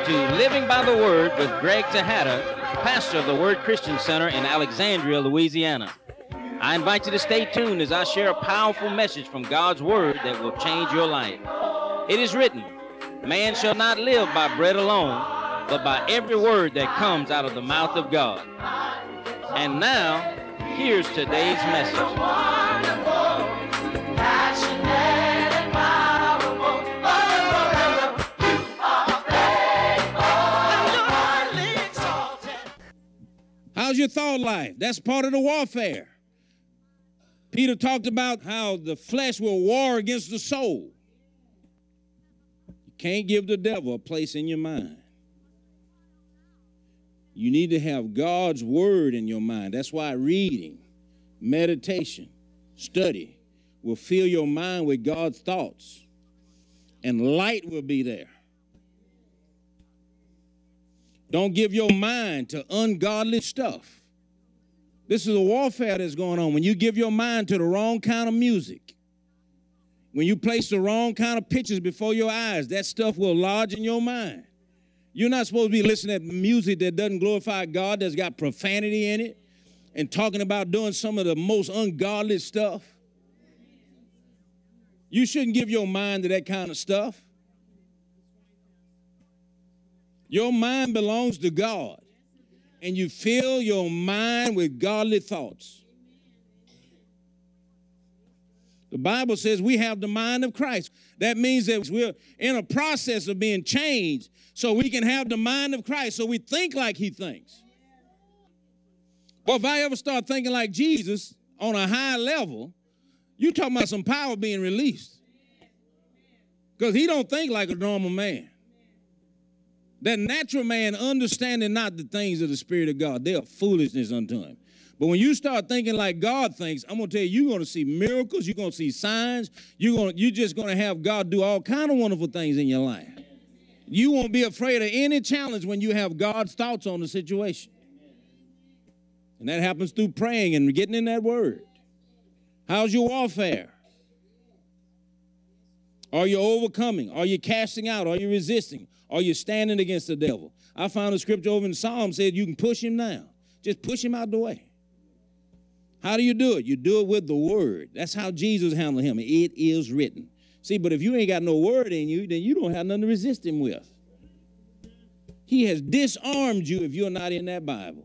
to Living by the Word with Greg Tejada, pastor of the Word Christian Center in Alexandria, Louisiana. I invite you to stay tuned as I share a powerful message from God's Word that will change your life. It is written, man shall not live by bread alone, but by every word that comes out of the mouth of God. And now, here's today's message. How's your thought life? That's part of the warfare. Peter talked about how the flesh will war against the soul. You can't give the devil a place in your mind. You need to have God's word in your mind. That's why reading, meditation, study will fill your mind with God's thoughts, and light will be there. Don't give your mind to ungodly stuff. This is a warfare that's going on. When you give your mind to the wrong kind of music, when you place the wrong kind of pictures before your eyes, that stuff will lodge in your mind. You're not supposed to be listening to music that doesn't glorify God, that's got profanity in it, and talking about doing some of the most ungodly stuff. You shouldn't give your mind to that kind of stuff. Your mind belongs to God, and you fill your mind with godly thoughts. The Bible says we have the mind of Christ. That means that we're in a process of being changed so we can have the mind of Christ, so we think like he thinks. Well, if I ever start thinking like Jesus on a high level, you're talking about some power being released. Because he don't think like a normal man. That natural man understanding not the things of the Spirit of God. They are foolishness unto him. But when you start thinking like God thinks, I'm going to tell you, you're going to see miracles. You're going to see signs. You're just going to have God do all kind of wonderful things in your life. You won't be afraid of any challenge when you have God's thoughts on the situation. And that happens through praying and getting in that word. How's your warfare? Are you overcoming? Are you casting out? Are you resisting? Are you standing against the devil? I found a scripture over in Psalm said you can push him down. Just push him out the way. How do you do it? You do it with the word. That's how Jesus handled him. It is written. See, but if you ain't got no word in you, then you don't have nothing to resist him with. He has disarmed you if you're not in that Bible.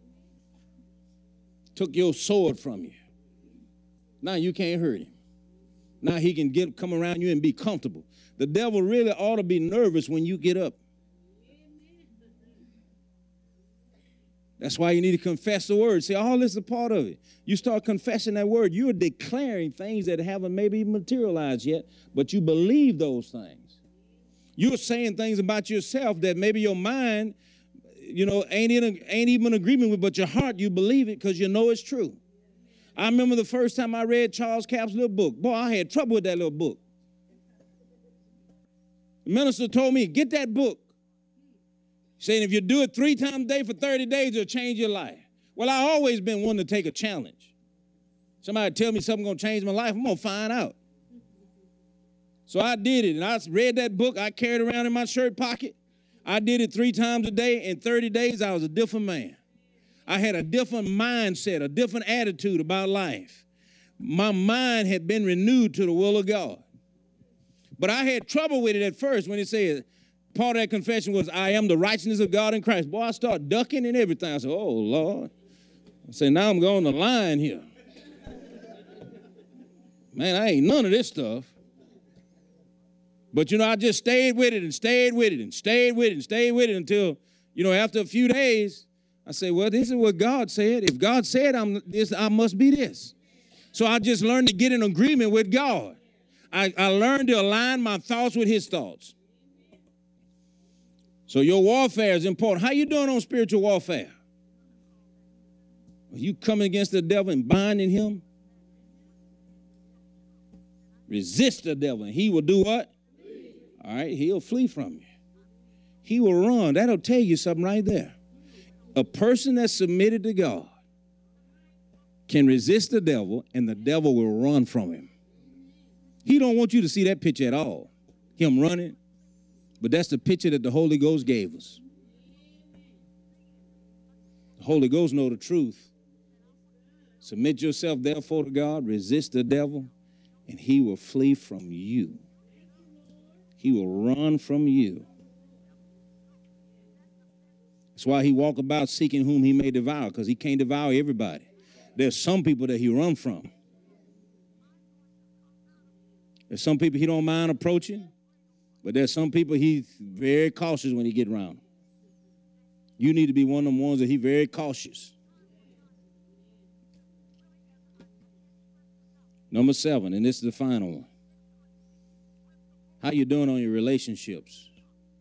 Took your sword from you. Now you can't hurt him. Now he can come around you and be comfortable. The devil really ought to be nervous when you get up. That's why you need to confess the word. See, all this is a part of it. You start confessing that word, you're declaring things that haven't maybe materialized yet, but you believe those things. You're saying things about yourself that maybe your mind, ain't even in agreement with, but your heart, you believe it because you know it's true. I remember the first time I read Charles Capp's little book. Boy, I had trouble with that little book. The minister told me, get that book. Saying if you do it 3 times a day for 30 days, it'll change your life. Well, I've always been one to take a challenge. Somebody tell me something going to change my life, I'm going to find out. So I did it, and I read that book. I carried it around in my shirt pocket. I did it 3 times a day. In 30 days, I was a different man. I had a different mindset, a different attitude about life. My mind had been renewed to the will of God. But I had trouble with it at first when it said, part of that confession was, I am the righteousness of God in Christ. Boy, I started ducking and everything. I said, oh, Lord. I said, now I'm going the line here. Man, I ain't none of this stuff. But, I just stayed with it and stayed with it and stayed with it and stayed with it until, after a few days, I said, well, this is what God said. If God said I must be this. So I just learned to get in agreement with God. I learned to align my thoughts with his thoughts. So your warfare is important. How you doing on spiritual warfare? Are you coming against the devil and binding him? Resist the devil, and he will do what? All right, he'll flee from you. He will run. That'll tell you something right there. A person that's submitted to God can resist the devil, and the devil will run from him. He don't want you to see that picture at all. Him running, But that's the picture that the Holy Ghost gave us. The Holy Ghost know the truth. Submit yourself therefore to God, resist the devil, and he will flee from you. He will run from you. That's why he walk about seeking whom he may devour, because he can't devour everybody. There's some people that he run from. There's some people he don't mind approaching, but there's some people he's very cautious when he get around them. You need to be one of them ones that he's very cautious. Number 7, and this is the final one. How you doing on your relationships?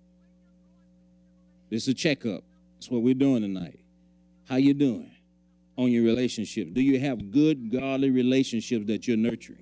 This is a checkup. That's what we're doing tonight. How you doing on your relationship? Do you have good, godly relationships that you're nurturing?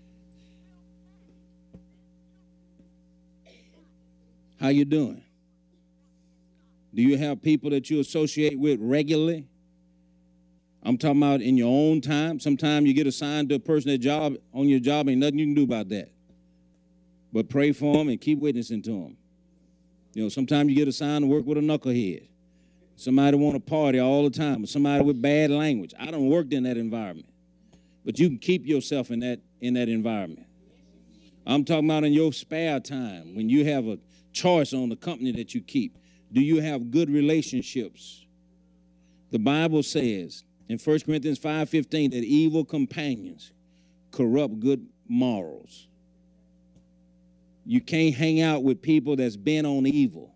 How you doing? Do you have people that you associate with regularly? I'm talking about in your own time. Sometimes you get assigned to a person at job, on your job, ain't nothing you can do about that. But pray for them and keep witnessing to them. You know, sometimes you get assigned to work with a knucklehead. Somebody want to party all the time, or somebody with bad language. I done worked in that environment. But you can keep yourself in that environment. I'm talking about in your spare time, when you have a choice on the company that you keep. Do you have good relationships? The Bible says in 1 Corinthians 5:15 that evil companions corrupt good morals. You can't hang out with people that's been on evil.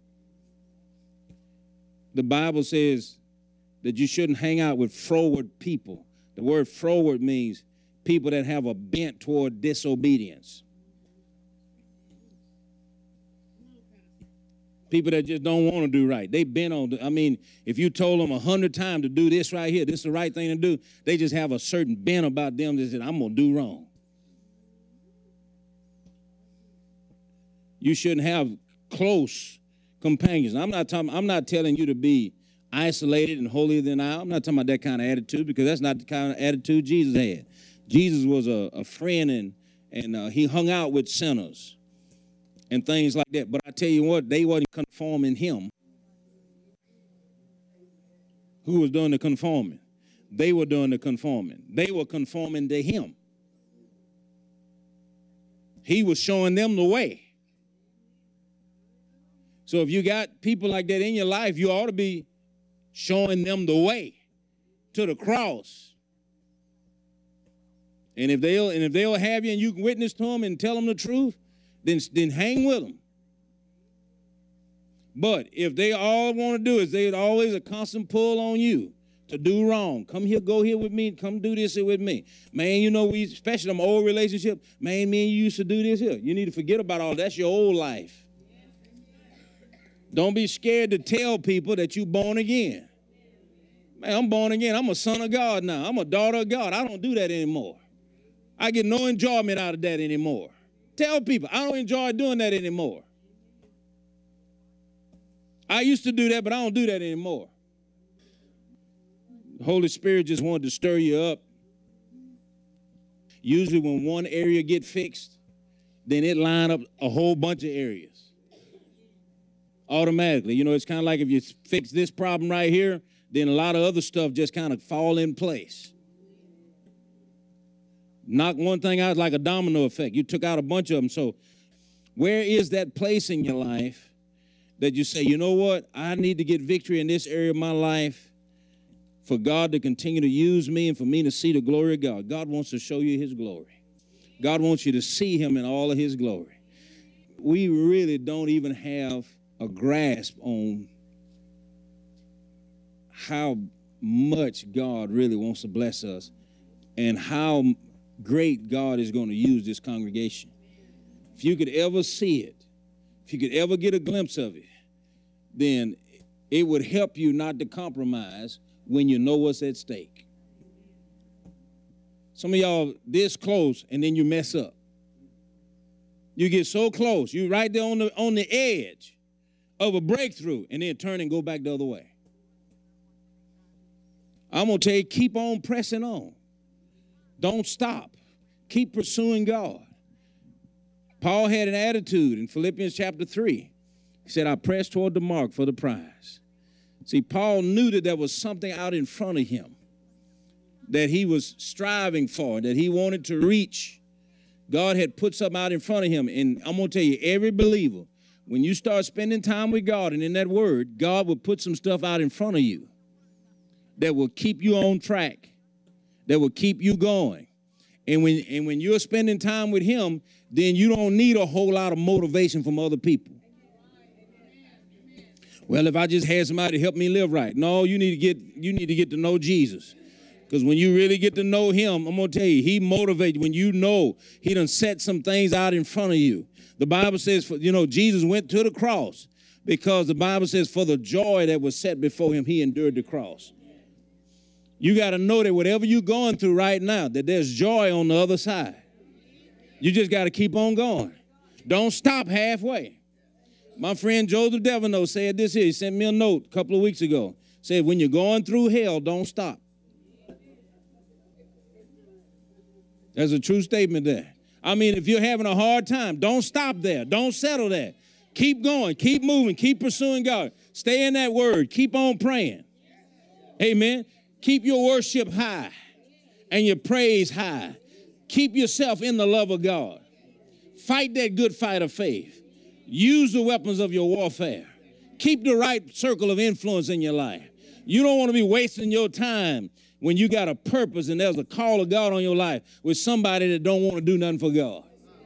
The Bible says that you shouldn't hang out with froward people. The word froward means people that have a bent toward disobedience. People that just don't want to do right. They've been on, if you told them 100 times to do this right here, this is the right thing to do, they just have a certain bent about them that said, I'm going to do wrong. You shouldn't have close companions. I'm not telling you to be isolated and holier than thou. I'm not talking about that kind of attitude, because that's not the kind of attitude Jesus had. Jesus was a friend, and he hung out with sinners and things like that. But I tell you what, they wasn't conforming him. Who was doing the conforming? They were doing the conforming. They were conforming to him. He was showing them the way. So if you got people like that in your life, you ought to be showing them the way to the cross. And if they'll have you and you can witness to them and tell them the truth, then hang with them. But if they all want to do is there's always a constant pull on you to do wrong. Come here, go here with me, come do this here with me. Man, you know, especially them old relationships, man, me and you used to do this here. You need to forget about all that. That's your old life. Don't be scared to tell people that you're born again. Man, I'm born again. I'm a son of God now. I'm a daughter of God. I don't do that anymore. I get no enjoyment out of that anymore. Tell people, I don't enjoy doing that anymore. I used to do that, but I don't do that anymore. The Holy Spirit just wanted to stir you up. Usually when one area get fixed, then it line up a whole bunch of areas. Automatically. You know, it's kind of like if you fix this problem right here, then a lot of other stuff just kind of fall in place. Knock one thing out like a domino effect. You took out a bunch of them. So where is that place in your life that you say, you know what, I need to get victory in this area of my life for God to continue to use me and for me to see the glory of God? God wants to show you his glory. God wants you to see him in all of his glory. We really don't even have a grasp on how much God really wants to bless us and how great God is going to use this congregation. If you could ever see it, if you could ever get a glimpse of it, then it would help you not to compromise when you know what's at stake. Some of y'all this close and then you mess up. You get so close, you're right there on the edge of a breakthrough, and then turn and go back the other way. I'm going to tell you, keep on pressing on. Don't stop. Keep pursuing God. Paul had an attitude in Philippians chapter 3. He said, I press toward the mark for the prize. See, Paul knew that there was something out in front of him that he was striving for, that he wanted to reach. God had put something out in front of him. And I'm going to tell you, every believer, when you start spending time with God and in that word, God will put some stuff out in front of you that will keep you on track, that will keep you going. And when you're spending time with him, then you don't need a whole lot of motivation from other people. Well, if I just had somebody to help me live right. No, you need to get to know Jesus. Because when you really get to know him, I'm going to tell you, he motivates. When you know he done set some things out in front of you. The Bible says, Jesus went to the cross because the Bible says for the joy that was set before him, he endured the cross. You got to know that whatever you're going through right now, that there's joy on the other side. You just got to keep on going. Don't stop halfway. My friend Joseph Deverneaux said this here. He sent me a note a couple of weeks ago. Said, when you're going through hell, don't stop. There's a true statement there. I mean, if you're having a hard time, don't stop there. Don't settle there. Keep going. Keep moving. Keep pursuing God. Stay in that word. Keep on praying. Amen. Keep your worship high and your praise high. Keep yourself in the love of God. Fight that good fight of faith. Use the weapons of your warfare. Keep the right circle of influence in your life. You don't want to be wasting your time when you got a purpose and there's a call of God on your life with somebody that don't want to do nothing for God.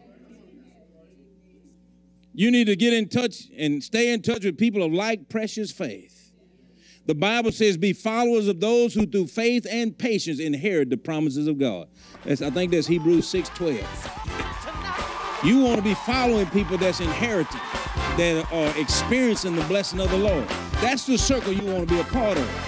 You need to get in touch and stay in touch with people of like precious faith. The Bible says, be followers of those who through faith and patience inherit the promises of God. I think that's Hebrews 6:12. You want to be following people that's inherited, that are experiencing the blessing of the Lord. That's the circle you want to be a part of.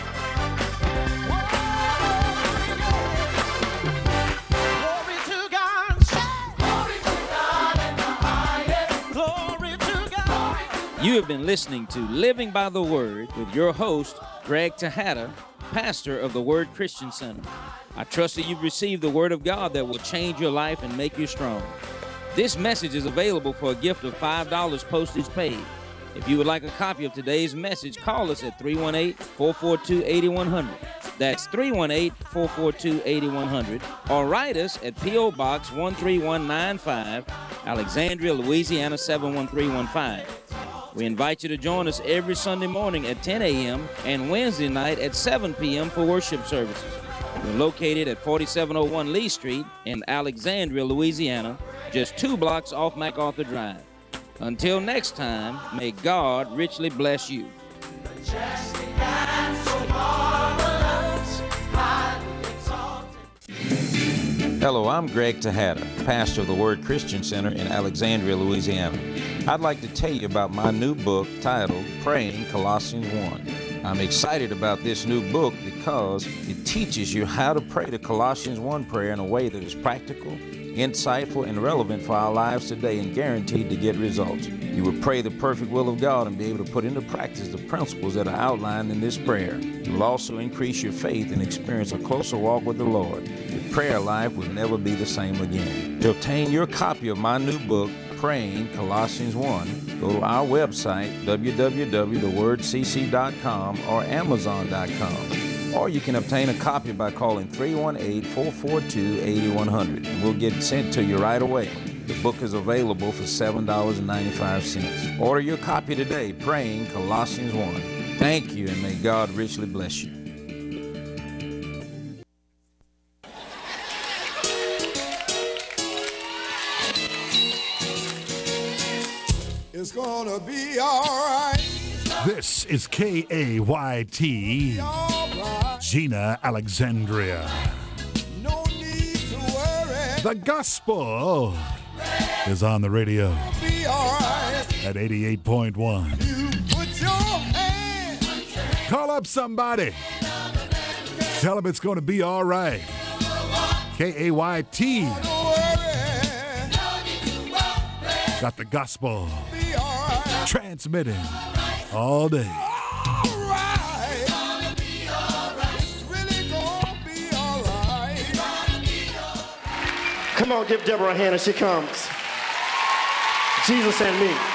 You have been listening to Living by the Word with your host, Greg Tejada, pastor of the Word Christian Center. I trust that you've received the Word of God that will change your life and make you strong. This message is available for a gift of $5 postage paid. If you would like a copy of today's message, call us at 318-442-8100. That's 318-442-8100. Or write us at P.O. Box 13195, Alexandria, Louisiana 71315. We invite you to join us every Sunday morning at 10 a.m. and Wednesday night at 7 p.m. for worship services. We're located at 4701 Lee Street in Alexandria, Louisiana, just 2 blocks off MacArthur Drive. Until next time, may God richly bless you. Hello, I'm Greg Tejada, pastor of the Word Christian Center in Alexandria, Louisiana. I'd like to tell you about my new book titled Praying Colossians 1. I'm excited about this new book because it teaches you how to pray the Colossians 1 prayer in a way that is practical, insightful, and relevant for our lives today and guaranteed to get results. You will pray the perfect will of God and be able to put into practice the principles that are outlined in this prayer. You will also increase your faith and experience a closer walk with the Lord. Your prayer life will never be the same again. To obtain your copy of my new book, Praying Colossians 1, go to our website, www.thewordcc.com or amazon.com. Or you can obtain a copy by calling 318-442-8100, and we'll get it sent to you right away. The book is available for $7.95. Order your copy today, Praying Colossians 1. Thank you, and may God richly bless you. It's gonna be all right. This is KAYT, Right. Gina, Alexandria. No need to worry. The gospel is on the radio Be all right. at 88.1. You put your hand. Call up somebody. Tell them it's going to be all right. KAYT Don't worry. got the gospel Be all right. transmitting all day. All right. It's really gonna be all right. Come on, give Deborah a hand as she comes. Jesus and me.